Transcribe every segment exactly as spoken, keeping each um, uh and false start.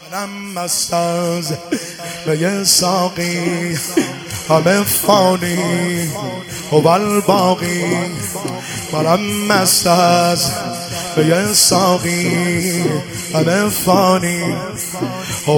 منم مست از می ساقی، همه فانی هو الباقی. منم مست از می ساقی، همه فانی هو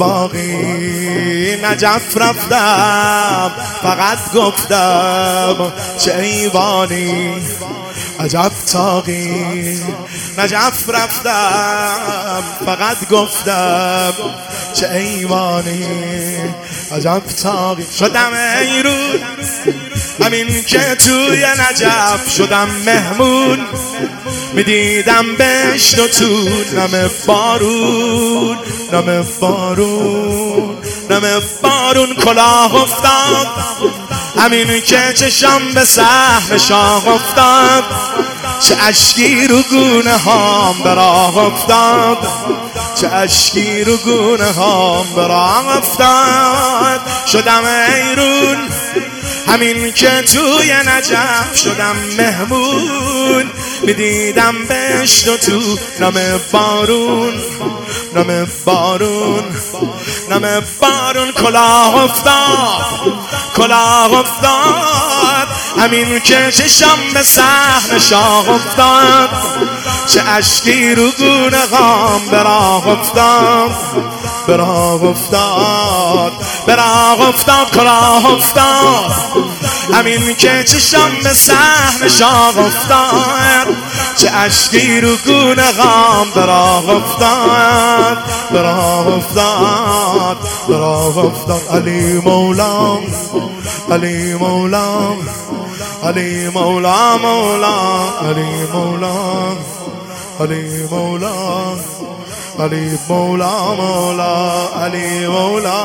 الباقی. نجف رفتم فقط گفتم چه ایوانی، عجب تاقی. نجف رفتم فقط گفتم چه ایوانی، عجب تاقی. شدم ایرون همین که توی نجف شدم مهمون، میدیدم بهشت و تو نم بارون، نم بارون، نم بارون. کلاه افتاد همین که چشم به صحن شاه افتاد، چه اشکی رو گونه هام به راه افتاد، چه اشکی رو گونه هام به راه افتاد. شدم ایرون همین که توی نجف شدم مهمون، میدیدم بهشت و تو نم بارون، نم بارون، نم بارون. کلاه افتاد، کلاه افتاد همین که چشم به صحن شاه افتاد، چه اشکی رو گونه غام به راه افتاد، به راه افتاد، به راه افتاد. کلاه افتاد همین که چشم به صحن شاه افتاد، چه اشکی رو گونه غام به راه افتاد، به راه افتاد، به راه افتاد. علی مولا، علی مولا، علی مولا، مولا علی مولا، علی مولا، علی مولا، مولا علی مولا.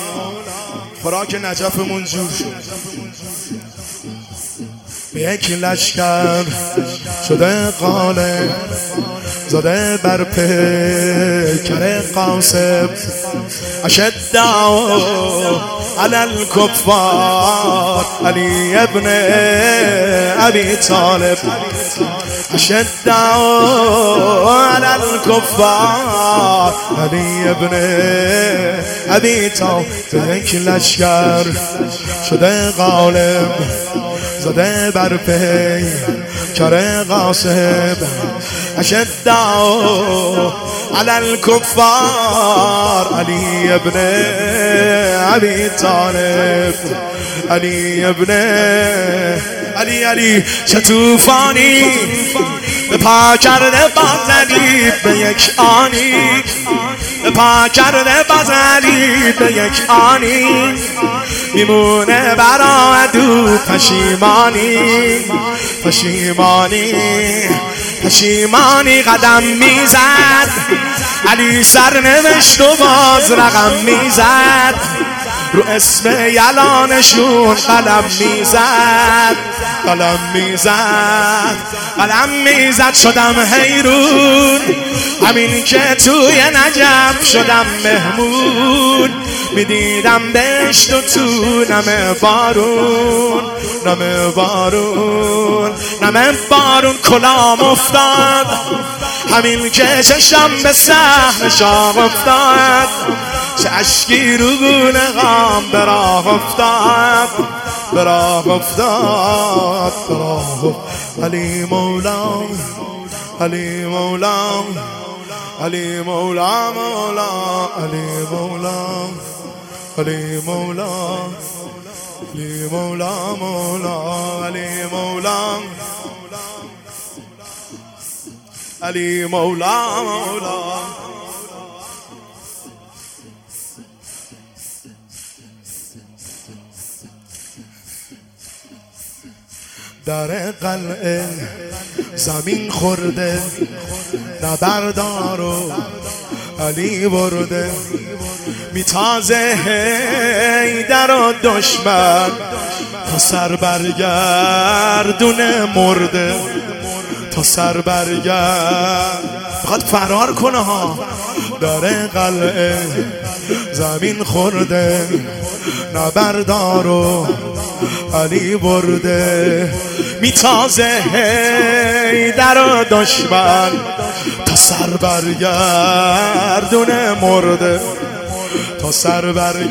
خوراک نجفمون جور شد، به یک لشکر شده قاله، زده بر پیکر قاسم. اشداء علی الکفار علی ابن ابی طالب، اشداء علی الکفار علی ابن ابی طالب. به یک لشکر شده غالب، زده بر پیکر قاسم. اشداء علی الکفار علی ابن ابی طالب، علی ابن علی علی. چه توفانی به پا کرده بازلی به یک آنی، به پا کرده بازلی به یک آنی. میمونه برا عدو پشیمانی، پشیمانی، پشیمانی. قدم میزد علی سرنوشت و باز رقم میزد، رو اسم یلانشون قلم میزد، قلم میزد، قلم میزد. شدم حیرون همین که توی نجف شدم مهمون، میدیدم بهشت و تو نم بارون، نم بارون، نم بارون. کلام افتاد همین که چشم به صحن شاه افتاد، چه اشکی رو گونه غام به راه افتاد، به راه افتاد، به راه افتاد. علی مولا، علی مولا، علی مولا، مولا علی مولا، علی مولا، علی مولا، مولا علی مولا، علی مولا، مولا. در قلعه زمین خورده، نبردار و علی برده. میتازه حیدر و دشمن تا سر برگردونه مرده، تا سر برگرد بخواد فرار کنه ها. در قلعه زمین خورده، نبردار و علی برده. میتازه حیدر و دشمن تا تا سر برگردونه مرده، تا سر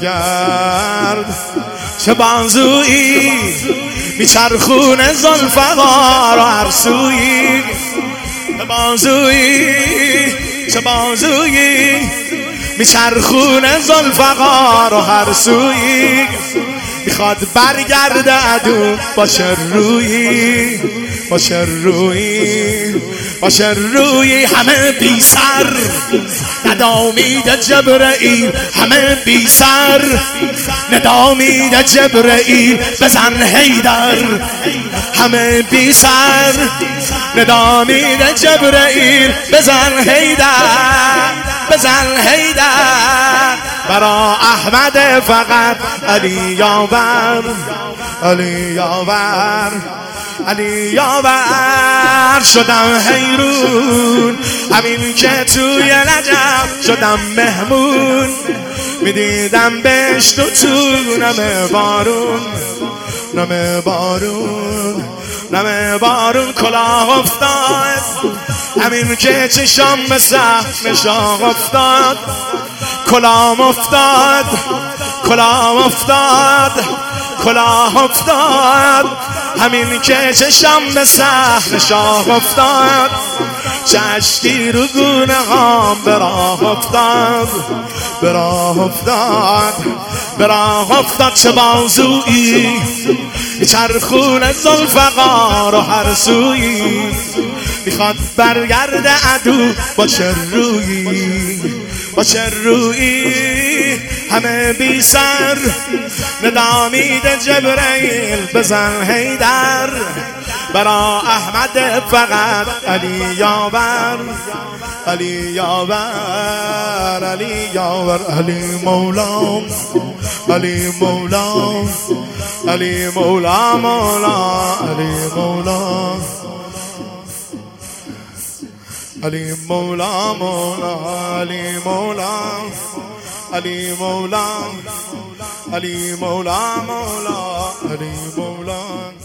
برگرد چه بازویی میچرخونه زلفقار و هر سویی، چه بازویی چه بازویی میچرخونه زلفقار و هر سویی، میخواد برگرده عدو باشه رویی باشه رویی باشه رویی. همه بی سر ندا میده جبرئیل، همه بی سر ندا میده جبرئیل بزن حیدر، همه بی سر ندا میده جبرئیل بزن حیدر بزن حیدر. برا احمد فقط علی یاور علی یاور علی یاور. شدم حیرون همین که توی نجف شدم مهمون، میدیدم بهشت و تو نم بارون نم بارون نم بارون. کلاه افتاد همین که چشام به صحن شاه افتاد، کلاه افتاد کلاه افتاد کلاه افتاد همین که چشم به صحن شاه افتاد. چشتی رو گونه هام به راه افتاد به راه افتاد به راه افتاد. چه بازویی چرخون زلفقار و هر سویی، میخواد برگرده عدو باشه رویی باشه رویی. همه بی سر ندا میده جبرئیل بزن حیدر، برا احمد فقط علی یاور علی یاور علی یاور. علی مولام علی مولام علی مولا مولا علی مولا علی مولا مولا علی مولا علی مولا علی مولا مولا علی مولا.